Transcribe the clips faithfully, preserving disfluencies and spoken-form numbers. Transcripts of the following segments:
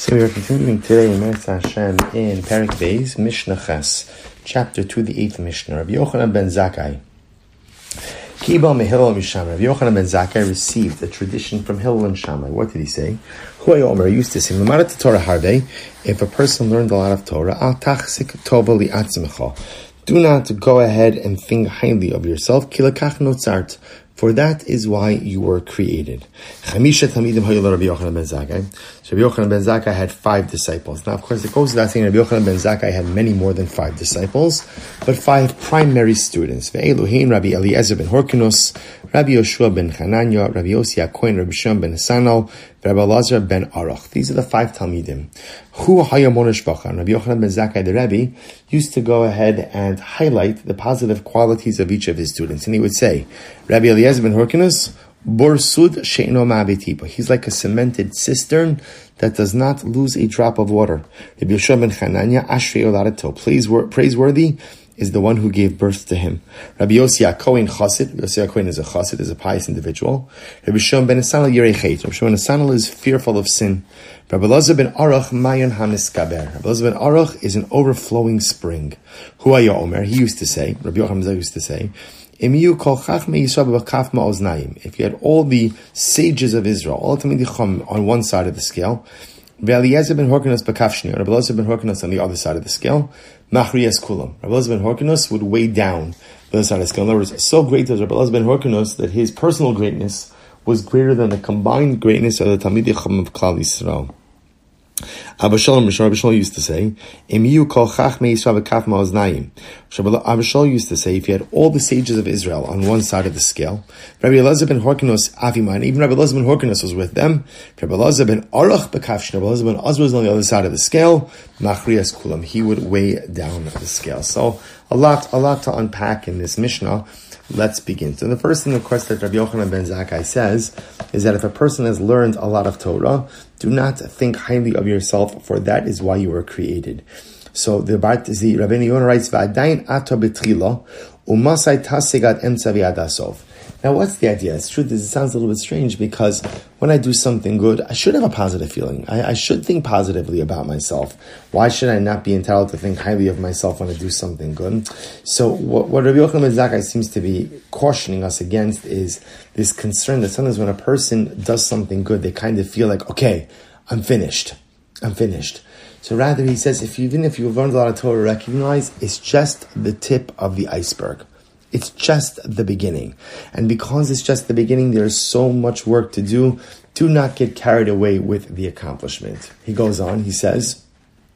So we are continuing today in Meretz Hashem in Perek Beis, Mishnah Ches, chapter two, the eighth Mishnah. Rabbi Yochanan ben Zakkai. Kiba mehillel mishamai. Rabbi Yochanan ben Zakkai received a tradition from Hillel and Shammai. What did he say? Hu Omer used to say, "L'madat Torah harbe." If a person learned a lot of Torah, al tachzik tova li'atzmecha. Do not go ahead and think highly of yourself. Ki lekach notzart. For that is why you were created. Chamisha Talmidim hayu Rabbi Yochanan ben Zakkai. So Rabbi Yochanan ben Zakkai had five disciples. Now, of course, it goes without saying Rabbi Yochanan ben Zakkai had many more than five disciples, but five primary students. Ve'eluhin Rabbi Eliezer ben Horkinus, Rabbi Yoshua ben Hananya, Rabbi Yossi HaKohen, Rabbi Shimon ben Hasanel, Rabbi Elazar ben Aruch. These are the five Talmidim. Hu hayamonish bachan. Rabbi Yochanan ben Zakkai, the Rebbe, used to go ahead and highlight the positive qualities of each of his students. And he would say, Rabbi Eliezer ben Horkinus, Borsud she'ino ma'abetiba. He's like a cemented cistern that does not lose a drop of water. Rabbi Yoshua ben Hananya, Ashrei Oladato. Praiseworthy is the one who gave birth to him. Rabbi Yossi HaKohen Chassid. Rabbi Yossi HaKohen is a Chassid, is a pious individual. Rabbi Shimon ben Hasanel Yirei Chet. Rabbi Shimon ben Hasanel is fearful of sin. Rabbi Elazar ben Aruch Mayon HaMiskaber. Rabbi Elazar ben Aruch is an overflowing spring. Hu haya Omer. He used to say, Rabbi Yochanan ben Zakkai used to say, if you had all the sages of Israel, all the Talmidei Chacham on one side of the scale, Rabbi Eliezer ben Horkinus b'kaf Rabbi Elazar ben Horkinus on the other side of the scale, Machriyas kulam. Rabbi Elazar ben Horkinus would weigh down the other side of the scale. In other words, so great was Rabbi Elazar ben Horkinus that his personal greatness was greater than the combined greatness of the Talmidei Chacham of Klal Yisrael. Abba Shalom, Rabbi Shalom used to say, Emiyu kol chachmei Yisrael v'kaf ma'oznayim. Abba Shalom used to say, if you had all the sages of Israel on one side of the scale, Rabbi Elazar ben Horkinus aviman, even Rabbi Elazar ben Horkinus was with them, Rabbi Elazar ben Aruch b'kaf Rabbi Elazar ben Azra was on the other side of the scale, Machriyas kulam, he would weigh down the scale. So, a lot, a lot to unpack in this Mishnah. Let's begin. So the first thing, of course, that Rabbi Yochanan ben Zakkai says is that if a person has learned a lot of Torah, do not think highly of yourself, for that is why you were created. So the Bart, the Rabbeinu Yonah writes, "Va'adayin ato betchila umasai tasegat emtza v'adasov." Now, what's the idea? It's true that it sounds a little bit strange because when I do something good, I should have a positive feeling. I, I should think positively about myself. Why should I not be entitled to think highly of myself when I do something good? So what, what Rabbi Yochanan ben Zakkai seems to be cautioning us against is this concern that sometimes when a person does something good, they kind of feel like, okay, I'm finished. I'm finished. So rather, he says, if you, even if you've learned a lot of Torah, recognize it's just the tip of the iceberg. It's just the beginning. And because it's just the beginning, there's so much work to do. Do not get carried away with the accomplishment. He goes on, he says,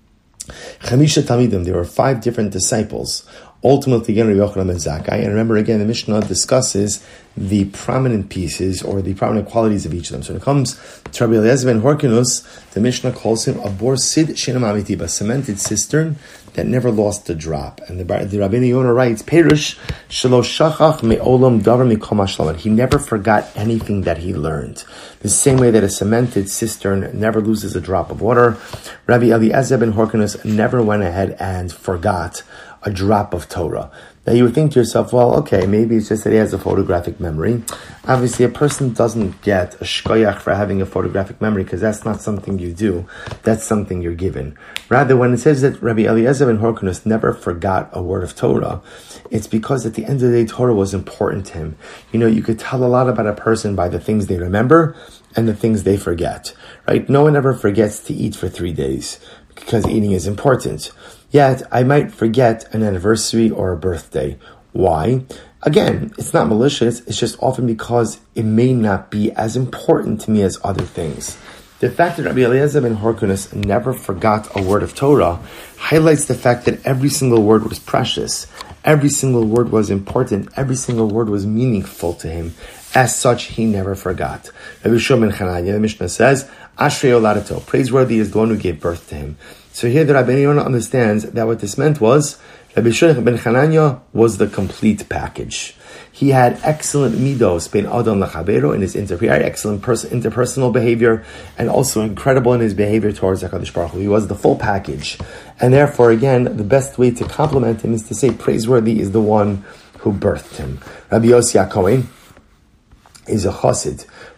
Chamisha Talmidim, there were five different disciples. Ultimately, again, Rabbi Yochanan ben Zakkai. And remember, again, the Mishnah discusses the prominent pieces or the prominent qualities of each of them. So when it comes to Rabbi Eliezer ben Horkinus, the Mishnah calls him a bor sid she'ino ma'abetiba, a cemented cistern that never lost a drop. And the, the Rabbeinu Yonah writes, Perush shelo shachach me'olam davar mikol ma'shalaman. He never forgot anything that he learned. The same way that a cemented cistern never loses a drop of water, Rabbi Eliezer ben Horkinus never went ahead and forgot a drop of Torah. Now you would think to yourself, well, okay, maybe it's just that he has a photographic memory. Obviously, a person doesn't get a shkoyach for having a photographic memory because that's not something you do. That's something you're given. Rather, when it says that Rabbi Eliezer ben Horkinus never forgot a word of Torah, it's because at the end of the day, Torah was important to him. You know, you could tell a lot about a person by the things they remember and the things they forget, right? No one ever forgets to eat for three days because eating is important. Yet, I might forget an anniversary or a birthday. Why? Again, it's not malicious, it's just often because it may not be as important to me as other things. The fact that Rabbi Eliezer ben Horkinus never forgot a word of Torah highlights the fact that every single word was precious. Every single word was important. Every single word was meaningful to him. As such, he never forgot. Rabbi Shimon ben Hananya, the Mishnah says, Ashrei Oladato, praiseworthy is the one who gave birth to him. So here the Rabbeinu Yonah understands that what this meant was Rabbi Shimon ben Hananya was the complete package. He had excellent midos, ben adam lachabero, in his inter- excellent pers- interpersonal behavior, and also incredible in his behavior towards HaKadosh Baruch Hu. He was the full package. And therefore, again, the best way to compliment him is to say praiseworthy is the one who birthed him. Rabbi Yossi HaKohen is a chassid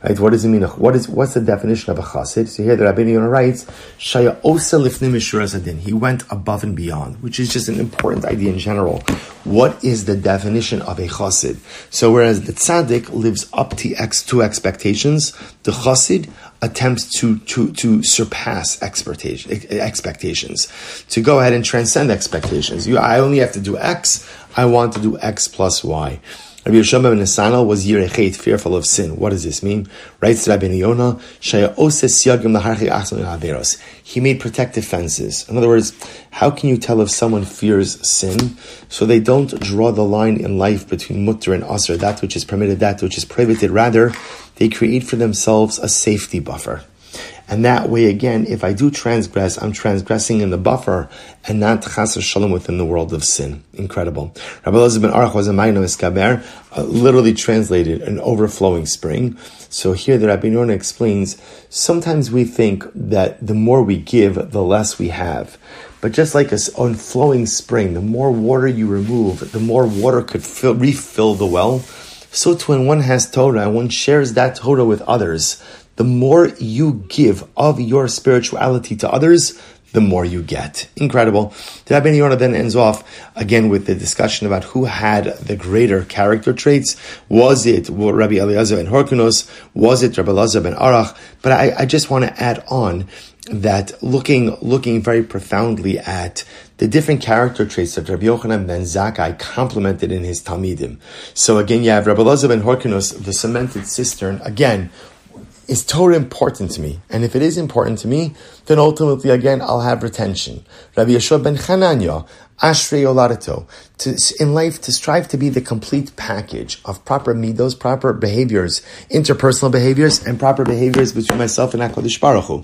Right? What does it mean? What is what's the definition of a chassid? So here the Rabbeinu Yonah writes, Shaya osa lifnei mishuras hadin. He went above and beyond, which is just an important idea in general. What is the definition of a chassid? So whereas the tzaddik lives up to ex to expectations, the chassid attempts to to to surpass expectation, expectations, to go ahead and transcend expectations. You, I only have to do X. I want to do X plus Y. Rabbi Yeshua ben Nesanel was yirei, fearful of sin. What does this mean? Writes to Rabbi Yonah, he made protective fences. In other words, how can you tell if someone fears sin? So they don't draw the line in life between mutter and asr, that which is permitted, that which is prohibited. Rather, they create for themselves a safety buffer. And that way, again, if I do transgress, I'm transgressing in the buffer and not chas v'shalom within the world of sin. Incredible. Rabbi Elazar ben Aruch was a Ma'ina Miskaber, uh, literally translated an overflowing spring. So here the Rabbi Yonah explains, sometimes we think that the more we give, the less we have. But just like a flowing spring, the more water you remove, the more water could fill, refill the well. So too, when one has Torah and one shares that Torah with others, the more you give of your spirituality to others, the more you get. Incredible. The Rabbi Yonah then ends off again with the discussion about who had the greater character traits. Was it Rabbi Eliezer ben Horkonos? Was it Rabbi Elazar ben Aruch? But I, I just want to add on that looking looking very profoundly at the different character traits that Rabbi Yochanan ben Zakkai complemented in his Talmidim. So again, you have Rabbi Elazar ben Horkonos, the cemented cistern. Again, is Torah important to me? And if it is important to me, then ultimately, again, I'll have retention. Rabbi Yeshua ben Chananya, Ashrei Oladato, to, in life, to strive to be the complete package of proper midos, proper behaviors, interpersonal behaviors, and proper behaviors between myself and HaKadosh Baruch Hu.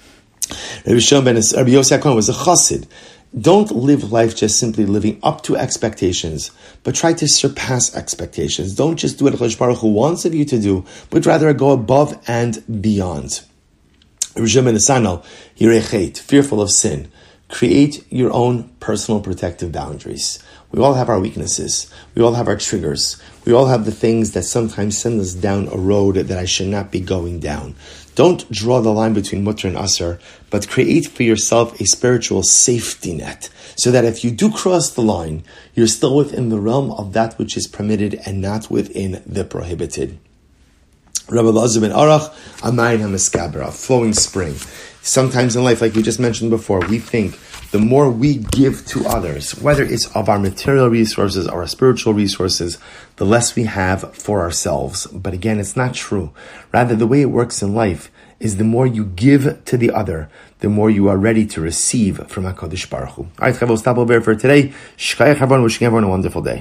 Rabbi Yeshua ben Rabbi Yossi HaKohen was a chassid. Don't live life just simply living up to expectations, but try to surpass expectations. Don't just do what HaKadosh Baruch Hu wants of you to do, but rather go above and beyond. Rishon ben Nesanel, yirei, fearful of sin. Create your own personal protective boundaries. We all have our weaknesses. We all have our triggers. We all have the things that sometimes send us down a road that I should not be going down. Don't draw the line between mutter and asr, but create for yourself a spiritual safety net, so that if you do cross the line, you're still within the realm of that which is permitted and not within the prohibited. Rabbi Elazar ben Aruch, Amayin HaMiskaber, a flowing spring. Sometimes in life, like we just mentioned before, we think the more we give to others, whether it's of our material resources or our spiritual resources, the less we have for ourselves. But again, it's not true. Rather, the way it works in life is the more you give to the other, the more you are ready to receive from HaKadosh Baruch Hu. All right, we'll stop over here for today. Shkayach everyone, wishing everyone a wonderful day.